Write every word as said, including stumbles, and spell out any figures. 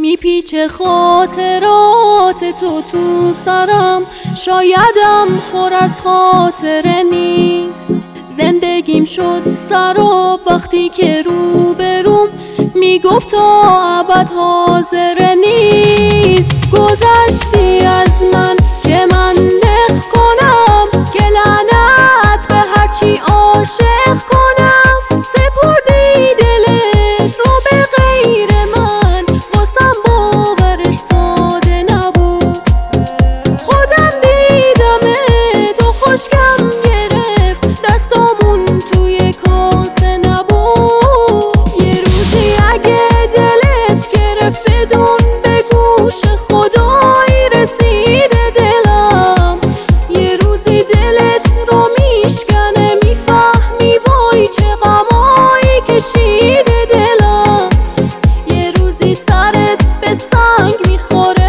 میپیچه خاطرات تو تو سرم، شایدم خور از خاطره نیست. زندگیم شد سراب وقتی که روبروم میگفت تا ابد حاضر نیست. گذشتی از من که من نخ کنم، که لعنت به هرچی عاشق کنم. سپردی دلت رو به غیر من، واسم باورش ساده نبود. خودم دیدمت و خشکم گرفت، دستامون توی کاسه نبود. یه روزی اگه دلت گرفت بدون به گوش خدایی رسیده دلم. یه روزی دلت رو میشکنه، میفهمی وای چه غمایی کشیده دلم. یه روزی سرت به سنگ میخوره،